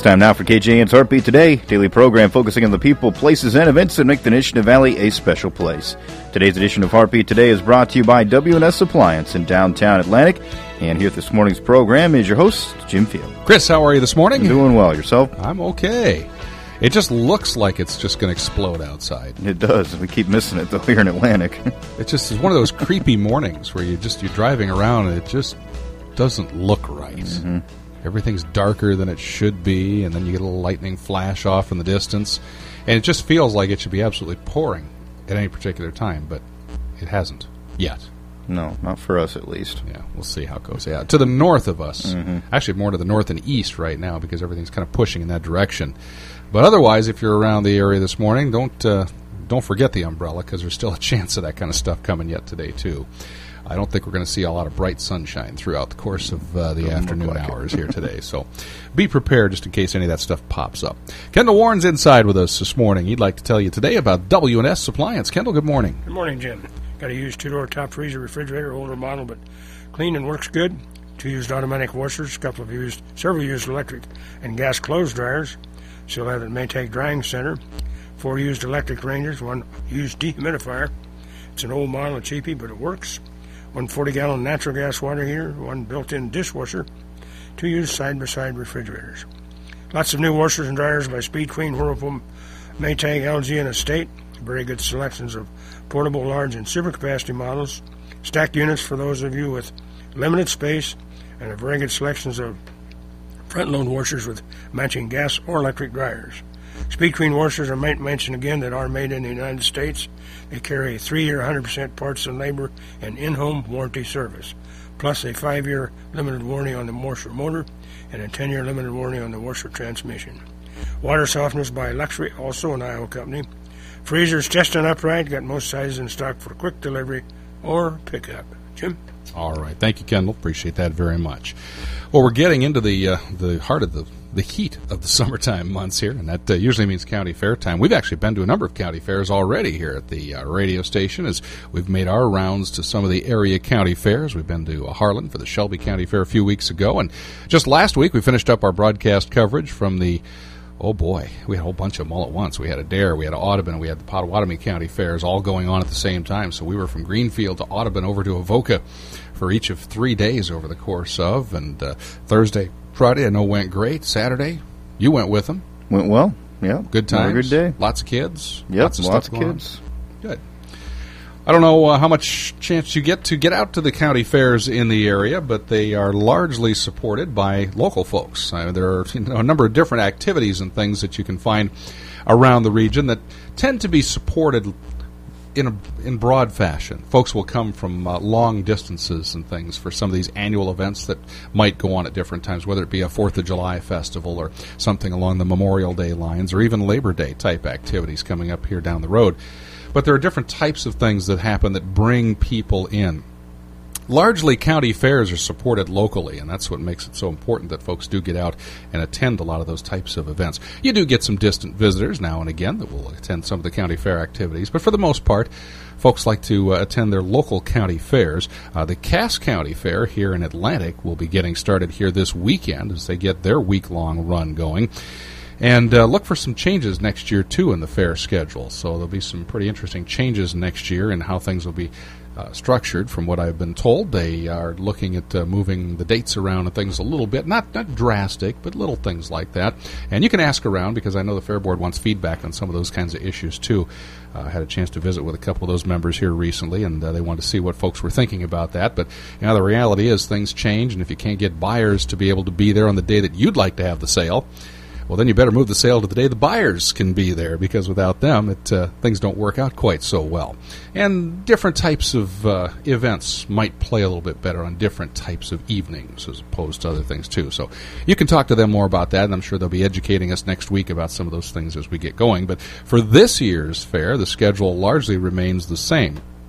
time now for KJN's Heartbeat Today, daily program focusing on the people, places, and events that make the Nishnah Valley a special place. Today's edition of Heartbeat Today is brought to you by W&S Appliance in downtown Atlantic. And here at this morning's program is your host, Jim Field. Chris, how are you this morning? I'm doing well. Yourself? I'm okay. It just looks like it's just going to explode outside. It does. We keep missing it, though, here in Atlantic. It just is one of those creepy mornings where you're driving around and it just doesn't look right. Mm-hmm. Everything's darker than it should be, and then you get a little lightning flash off in the distance. And it just feels like it should be absolutely pouring at any particular time, but it hasn't yet. No, not for us at least. Yeah, we'll see how it goes. Yeah, to the north of us. Mm-hmm. Actually, more to the north and east right now because everything's kind of pushing in that direction. But otherwise, if you're around the area this morning, don't forget the umbrella because there's still a chance of that kind of stuff coming yet today, too. I don't think we're going to see a lot of bright sunshine throughout the course of the afternoon hours here today. So be prepared just in case any of that stuff pops up. Kendall Warren's inside with us this morning. He'd like to tell you today about W&S Appliance. Kendall, good morning. Good morning, Jim. Got a used two-door top freezer refrigerator, older model, but clean and works good. 2 used automatic washers, several used electric and gas clothes dryers. Still have the Maytag drying center. 4 used electric rangers, 1 used dehumidifier. It's an old model, a cheapie, but it works. 1 40-gallon natural gas water heater, 1 built-in dishwasher, 2 used side-by-side refrigerators. Lots of new washers and dryers by Speed Queen, Whirlpool, Maytag, LG, and Estate. Very good selections of portable, large, and super capacity models. Stacked units for those of you with limited space, and a very good selections of front-load washers with matching gas or electric dryers. Speed Queen washers are mentioned again that are made in the United States. They carry a 3-year 100% parts and labor and in-home warranty service, plus a 5-year limited warranty on the washer motor and a 10-year limited warranty on the washer transmission. Water softeners by Luxury, also an Iowa company. Freezers tested upright, got most sizes in stock for quick delivery or pickup. Jim? All right. Thank you, Kendall. Appreciate that very much. Well, we're getting into the heart of the heat of the summertime months here, and that usually means county fair time. We've actually been to a number of county fairs already here at the radio station as we've made our rounds to some of the area county fairs. We've been to Harlan for the Shelby County Fair a few weeks ago, and just last week we finished up our broadcast coverage from the oh boy, we had a whole bunch of them all at once. We had Adair, we had Audubon, we had the Potawatomi County Fairs all going on at the same time. So we were from Greenfield to Audubon over to Avoca for each of 3 days over the course of. And Thursday, Friday, I know went great. Saturday, you went with them. Went well, yeah. Good times. Good day. Lots of kids. Yep, lots of lots stuff of kids. On. Good. I don't know how much chance you get to get out to the county fairs in the area, but they are largely supported by local folks. There are a number of different activities and things that you can find around the region that tend to be supported in broad fashion. Folks will come from long distances and things for some of these annual events that might go on at different times, whether it be a 4th of July festival or something along the Memorial Day lines or even Labor Day type activities coming up here down the road. But there are different types of things that happen that bring people in. Largely, county fairs are supported locally, and that's what makes it so important that folks do get out and attend a lot of those types of events. You do get some distant visitors now and again that will attend some of the county fair activities, but for the most part, folks like to attend their local county fairs. The Cass County Fair here in Atlantic will be getting started here this weekend as they get their week-long run going. And look for some changes next year, too, in the fair schedule. So there'll be some pretty interesting changes next year in how things will be structured. From what I've been told, they are looking at moving the dates around and things a little bit. Not drastic, but little things like that. And you can ask around because I know the Fair Board wants feedback on some of those kinds of issues, too. I had a chance to visit with a couple of those members here recently, and they wanted to see what folks were thinking about that. But the reality is things change, and if you can't get buyers to be able to be there on the day that you'd like to have the sale, well, then you better move the sale to the day the buyers can be there, because without them, things don't work out quite so well. And different types of events might play a little bit better on different types of evenings as opposed to other things, too. So you can talk to them more about that, and I'm sure they'll be educating us next week about some of those things as we get going. But for this year's fair, the schedule largely remains the same.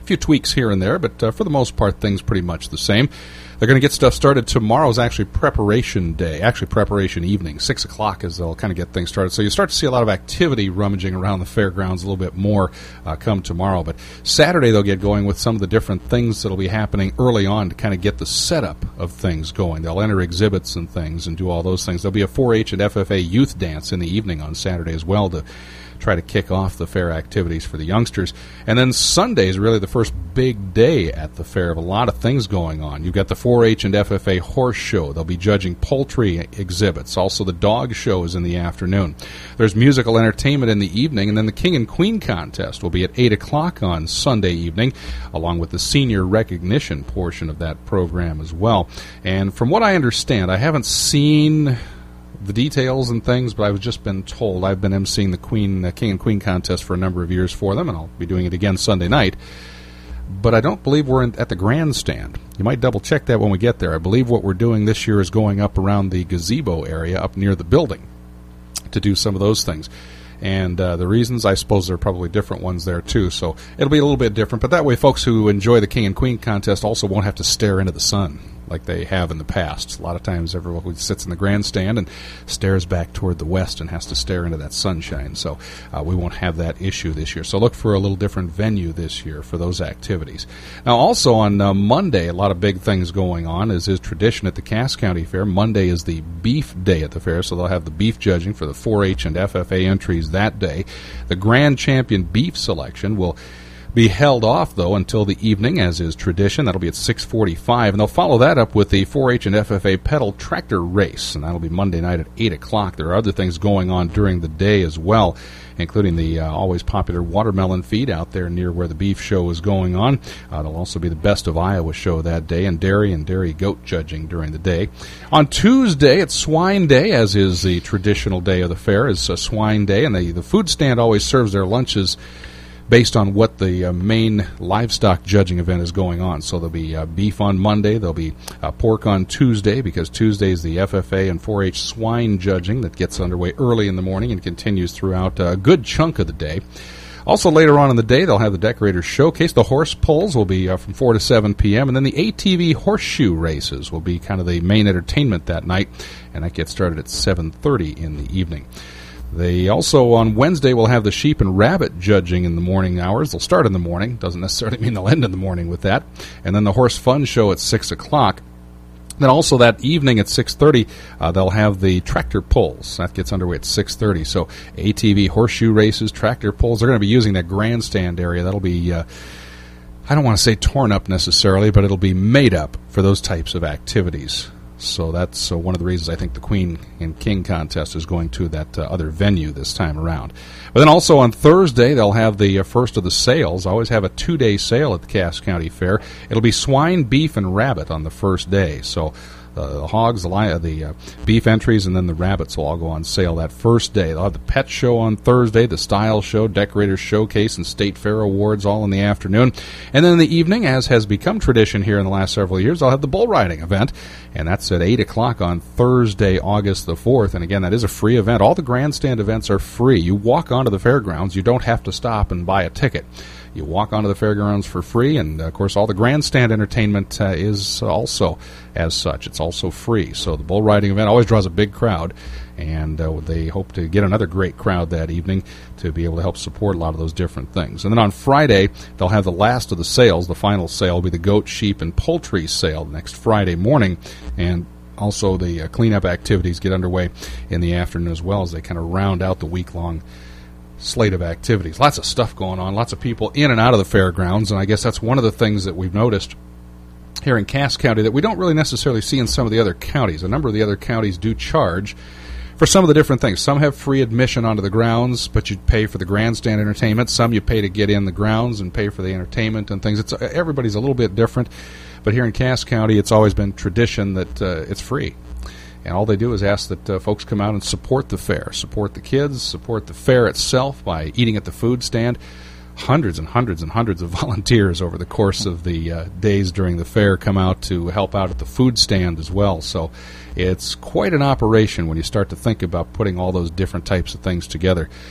A few tweaks here and there, but for the most part, things pretty much the same. They're going to get stuff started. Tomorrow is actually preparation day, actually preparation evening. 6 o'clock is they'll kind of get things started. So you start to see a lot of activity rummaging around the fairgrounds a little bit more come tomorrow. But Saturday they'll get going with some of the different things that will be happening early on to kind of get the setup of things going. They'll enter exhibits and things and do all those things. There'll be a 4-H and FFA youth dance in the evening on Saturday as well to try to kick off the fair activities for the youngsters. And then Sunday is really the first big day at the fair of a lot of things going on. You've got the 4-H and FFA horse show. They'll be judging poultry exhibits. Also, the dog show is in the afternoon. There's musical entertainment in the evening, and then the King and Queen contest will be at 8 o'clock on Sunday evening, along with the senior recognition portion of that program as well. And from what I understand, I haven't seen the details and things, but I've just been told. I've been emceeing the King and Queen contest for a number of years for them, and I'll be doing it again Sunday night. But I don't believe we're at the grandstand. You might double-check that when we get there. I believe what we're doing this year is going up around the gazebo area up near the building to do some of those things. And the reasons, I suppose there are probably different ones there, too. So it'll be a little bit different. But that way folks who enjoy the King and Queen contest also won't have to stare into the sun like they have in the past. A lot of times everyone who sits in the grandstand and stares back toward the west and has to stare into that sunshine. So we won't have that issue this year. So look for a little different venue this year for those activities. Now, also on Monday, a lot of big things going on, as is tradition at the Cass County Fair. Monday is the beef day at the fair, so they'll have the beef judging for the 4-H and FFA entries that day. The Grand Champion beef selection will be held off, though, until the evening, as is tradition. That'll be at 6:45, and they'll follow that up with the 4-H and FFA pedal tractor race, and that'll be Monday night at 8 o'clock. There are other things going on during the day as well, including the always popular watermelon feed out there near where the beef show is going on. There'll also be the Best of Iowa show that day, and dairy goat judging during the day. On Tuesday, it's Swine Day, as is the traditional day of the fair, is Swine Day, and the food stand always serves their lunches based on what the main livestock judging event is going on. So there'll be beef on Monday, there'll be pork on Tuesday, because Tuesday is the FFA and 4-H swine judging that gets underway early in the morning and continues throughout a good chunk of the day. Also later on in the day, they'll have the Decorators Showcase. The horse pulls will be from 4 to 7 p.m., and then the ATV horseshoe races will be kind of the main entertainment that night, and that gets started at 7:30 in the evening. They also, on Wednesday, will have the sheep and rabbit judging in the morning hours. They'll start in the morning. Doesn't necessarily mean they'll end in the morning with that. And then the horse fun show at 6 o'clock. Then also that evening at 6:30, they'll have the tractor pulls. That gets underway at 6:30. So ATV horseshoe races, tractor pulls. They're going to be using that grandstand area. That'll be, I don't want to say torn up necessarily, but it'll be made up for those types of activities. So that's one of the reasons I think the Queen and King contest is going to that other venue this time around. But then also on Thursday, they'll have the first of the sales. I always have a 2-day sale at the Cass County Fair. It'll be swine, beef, and rabbit on the first day. So the hogs, the beef entries, and then the rabbits will all go on sale that first day. They'll have the pet show on Thursday, the style show, Decorators Showcase, and State Fair Awards all in the afternoon. And then in the evening, as has become tradition here in the last several years, I'll have the bull riding event, and that's at 8 o'clock on Thursday, August the 4th. And again, that is a free event. All the grandstand events are free. You walk onto the fairgrounds. You don't have to stop and buy a ticket. You walk onto the fairgrounds for free, and, of course, all the grandstand entertainment is also as such. It's also free. So the bull riding event always draws a big crowd, and they hope to get another great crowd that evening to be able to help support a lot of those different things. And then on Friday, they'll have the last of the sales. The final sale will be the goat, sheep, and poultry sale next Friday morning, and also the cleanup activities get underway in the afternoon as well as they kind of round out the week-long slate of activities. Lots of stuff going on, lots of people in and out of the fairgrounds, and I guess that's one of the things that we've noticed here in Cass County that we don't really necessarily see in some of the other counties. A number of the other counties do charge for some of the different things. Some have free admission onto the grounds, but you pay for the grandstand entertainment. Some you pay to get in the grounds and pay for the entertainment and things. Everybody's a little bit different, but here in Cass County it's always been tradition that it's free. And all they do is ask that folks come out and support the fair, support the kids, support the fair itself by eating at the food stand. Hundreds and hundreds and hundreds of volunteers over the course of the days during the fair come out to help out at the food stand as well. So it's quite an operation when you start to think about putting all those different types of things together.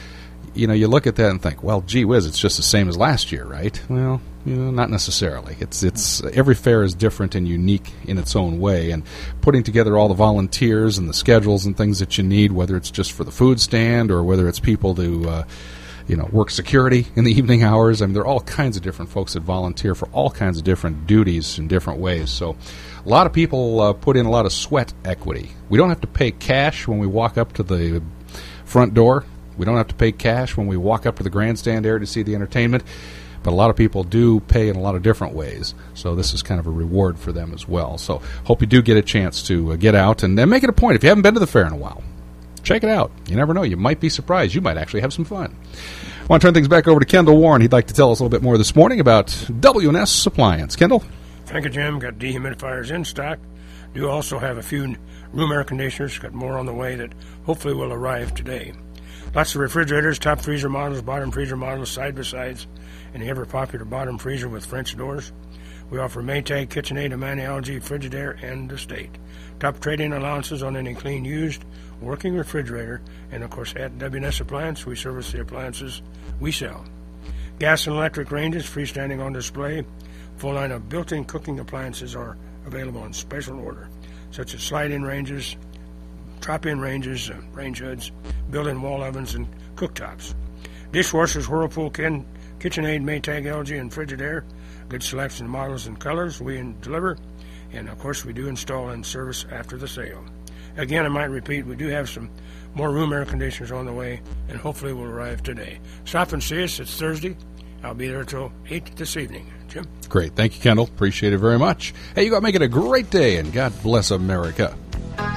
you look at that and think, well, gee whiz, it's just the same as last year, right? Well, not necessarily. It's every fair is different and unique in its own way, and putting together all the volunteers and the schedules and things that you need, whether it's just for the food stand or whether it's people to work security in the evening hours. I mean, there are all kinds of different folks that volunteer for all kinds of different duties in different ways. So a lot of people put in a lot of sweat equity. We don't have to pay cash when we walk up to the front door. We don't have to pay cash when we walk up to the grandstand area to see the entertainment. But a lot of people do pay in a lot of different ways. So this is kind of a reward for them as well. So hope you do get a chance to get out and make it a point. If you haven't been to the fair in a while, check it out. You never know. You might be surprised. You might actually have some fun. I want to turn things back over to Kendall Warren. He'd like to tell us a little bit more this morning about WNS Appliance. Kendall? Thank you, Jim. Got dehumidifiers in stock. Do also have a few room air conditioners. Got more on the way that hopefully will arrive today. Lots of refrigerators, top freezer models, bottom freezer models, side-by-sides, and the ever-popular bottom freezer with French doors. We offer Maytag, KitchenAid, Amani, LG, Frigidaire, and Estate. Top trade-in allowances on any clean, used, working refrigerator. And, of course, at WNS Appliance, we service the appliances we sell. Gas and electric ranges, freestanding on display. Full line of built-in cooking appliances are available in special order, such as slide-in ranges, drop-in ranges, range hoods, built-in wall ovens, and cooktops. Dishwashers, Whirlpool, KitchenAid, Maytag, LG, and Frigidaire. Good selection of models and colors we deliver. And, of course, we do install and service after the sale. Again, I might repeat, we do have some more room air conditioners on the way, and hopefully will arrive today. Stop and see us. It's Thursday. I'll be there till 8 this evening. Jim? Great. Thank you, Kendall. Appreciate it very much. Hey, you got to make it a great day, and God bless America.